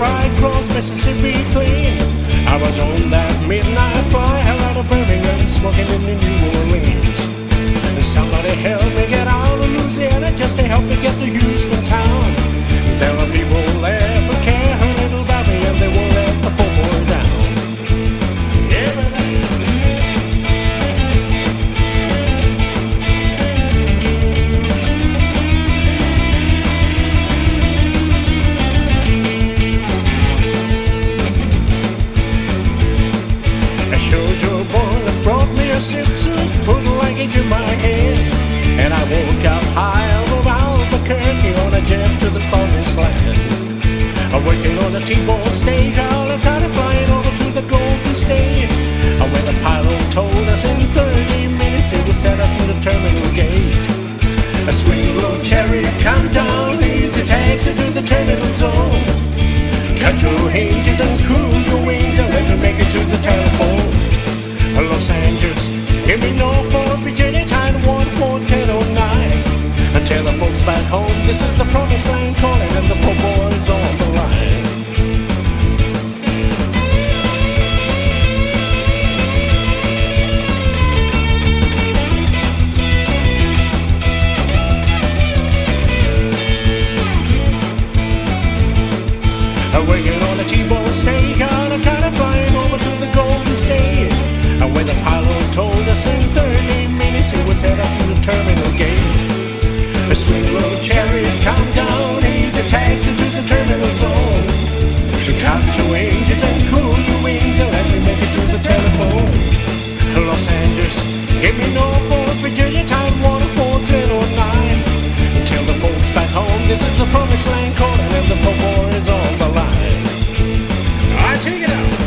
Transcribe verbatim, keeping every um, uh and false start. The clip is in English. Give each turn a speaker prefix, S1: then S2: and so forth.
S1: ride across Mississippi clean. I was on that midnight fly out of Birmingham, smoking in the New Orleans. And somebody help me get out of Louisiana just to help me get to Houston town. There are people there who care a little about me, and they won't let the poor boy down. Soldier boy that brought me a silk suit, put luggage in my head, and I woke up high over Albuquerque on a jet to the promised land. I'm working on a T-bone steakhouse, I got it flying over to the Golden State, where the pilot told us in thirty minutes it was set up in the terminal gate. A swing low chariot, come down, easy taxi to the terminal zone. Cut your hinges and cruise your wings and let me make it to the telephone. Los Angeles, give me Norfolk, Virginia, time one four ten oh nine. And tell the folks back home this is the promised land calling, and the poor boys on the line. Working on a T-bone steak, I got it flying over to the Golden State, where the pilot told us in thirty minutes it would set up in the terminal gate. A swing low chariot, come down, easy taxi to the terminal zone. Count your engines and cool your wings and let me make it to the telephone. Los Angeles, give me Norfolk, Virginia, time one four ten oh nine. Tell the folks back home this is the promised land calling, and the poor boy is on the line. I take it out.